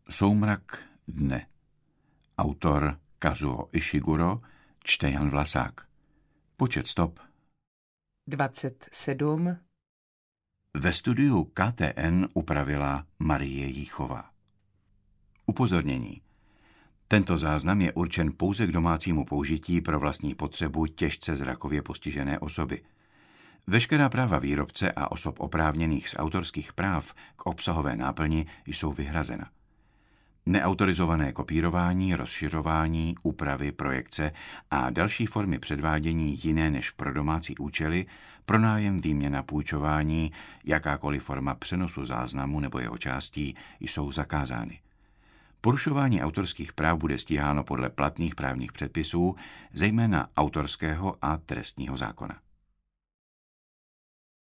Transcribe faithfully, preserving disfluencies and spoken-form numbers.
Soumrak dne. Autor Kazuo Ishiguro, čte Jan Vlasák. Počet stop dvacet sedm. Ve studiu K T N upravila Marie Jíchová. Upozornění. Tento záznam je určen pouze k domácímu použití pro vlastní potřebu těžce zrakově postižené osoby. Veškerá práva výrobce a osob oprávněných z autorských práv k obsahové náplni jsou vyhrazena. Neautorizované kopírování, rozšiřování, úpravy, projekce a další formy předvádění jiné než pro domácí účely, pronájem, výměna, půjčování, jakákoliv forma přenosu záznamu nebo jeho částí jsou zakázány. Porušování autorských práv bude stíháno podle platných právních předpisů, zejména autorského a trestního zákona.